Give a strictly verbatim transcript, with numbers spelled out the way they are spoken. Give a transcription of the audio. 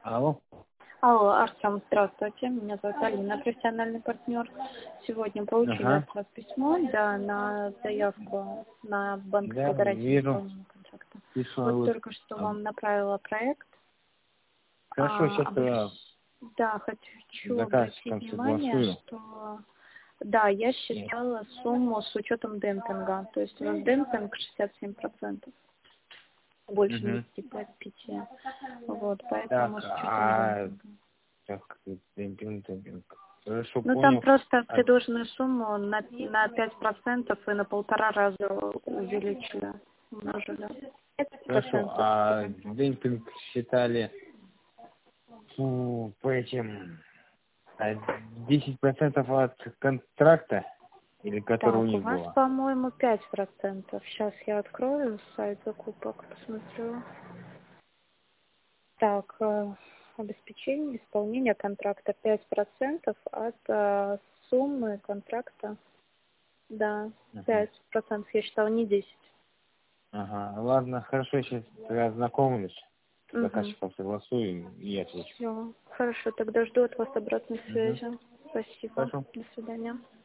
Алло. Алло, Артем, здравствуйте. Меня зовут Алина, профессиональный партнер. Сегодня получили Ага. от вас письмо, да, на заявку на банковское Да, гарантийное вижу. исполнение контракта. Пишу, Вот вот. только что А, вам направила проект. Хорошо, А, сейчас я обращ- Да, хочу обратить заказчиком внимание, согласую. что да, я Нет. считала сумму с учетом демпинга. То есть у нас демпинг шестьдесят семь процентов, больше Угу. двадцати пяти. Вот, поэтому Так, с учетом а демпинга. так, демпинг, демпинг. Хорошо, Ну, там понял. просто А, предложенную сумму на, на пять процентов и на полтора раза увеличили, умножили. пять хорошо, процентов. а демпинг считали фу, по этим а, десять процентов от контракта, или который у Так, у них вас, было? по-моему, пять процентов. Сейчас я открою сайт закупок, посмотрю. Так, э, обеспечение исполнения контракта пять процентов от э, суммы контракта. Да, Угу. пять процентов, я считала, не десять. Ага, ладно, хорошо, сейчас я ознакомлюсь. С Угу. заказчиком согласую и отвечу. Все, хорошо, тогда жду от вас обратной Угу. связи. Спасибо. Хорошо. До свидания.